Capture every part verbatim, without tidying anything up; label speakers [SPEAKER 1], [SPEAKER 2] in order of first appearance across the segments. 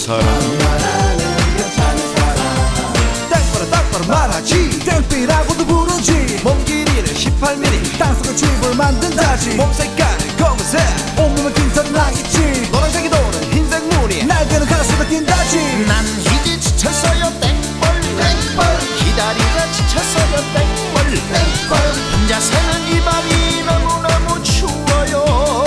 [SPEAKER 1] 사람
[SPEAKER 2] 나라는 괜찮은 사람.
[SPEAKER 3] 땡벌은 딱바로 말하지.
[SPEAKER 2] 땡삐라고도 부르지.
[SPEAKER 3] 몸 길이는 십팔 밀리미터.
[SPEAKER 2] 땅속에 집을 만든다지.
[SPEAKER 3] 몸 색깔은 검은색.
[SPEAKER 2] 온몸에 깃털이 나 있지.
[SPEAKER 3] 노란색이 도는 흰색 무늬.
[SPEAKER 2] 날개는 가슴에 낀다지.
[SPEAKER 4] 난 이제 지쳤어요 땡벌 땡벌 기다리다 지쳤어요 땡벌 땡벌 혼자 사는 이 밤이 너무너무 추워요.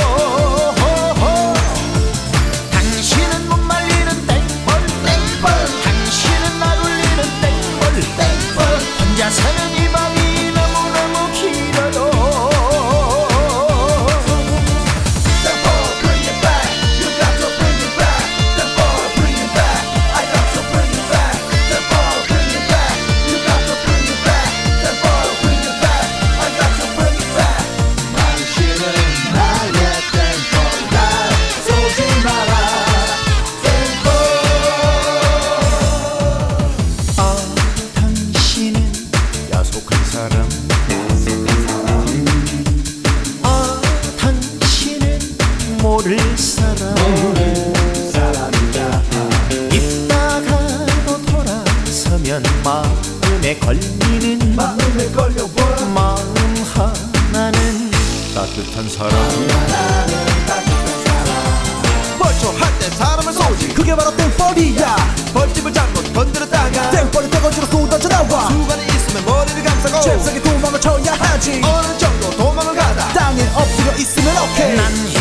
[SPEAKER 4] 당신은 못 말리는 땡벌 땡벌 당신은 날 울리는 땡벌 땡벌 혼자 사는 이 밤이 너무너무 길어요.
[SPEAKER 1] 야속한 사람
[SPEAKER 4] 아 당신은 모를 사람 있다가도 돌아서면 마음에 걸리는
[SPEAKER 2] 마음에 걸려와.
[SPEAKER 4] 마음 하나는
[SPEAKER 1] 따뜻한 사람
[SPEAKER 2] 나라는 따뜻한 사람.
[SPEAKER 3] 벌초할 때 사람을 쏘지.
[SPEAKER 2] 그게 바로 땡벌이야.
[SPEAKER 3] 벌집을 잘못 건드렸다가
[SPEAKER 2] 땡벌이 떼거지로 쏟아져 나와.
[SPEAKER 3] 수간이 있으면 머리를 감싸고
[SPEAKER 2] 잽싸게 도망을 쳐야 하지.
[SPEAKER 3] 어느 정도 도망을 가다
[SPEAKER 2] 땅에 엎드려 있으면 오케이.
[SPEAKER 4] 난